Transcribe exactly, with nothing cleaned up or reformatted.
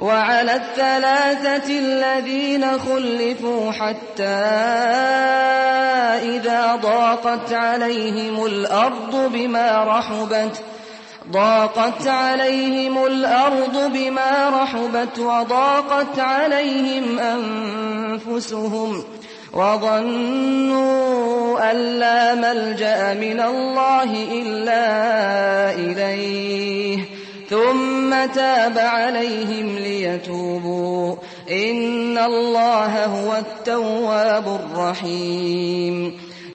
وعلى الثلاثة الذين خلفوا حتى إذا ضاقت عليهم الأرض بما رحبت ضاقت عليهم الأرض بما رحبت وضاقت عليهم أنفسهم وظنوا أن لا ملجأ من الله إلا إليه ثم تاب عليهم ليتوبوا إن الله هو التواب الرحيم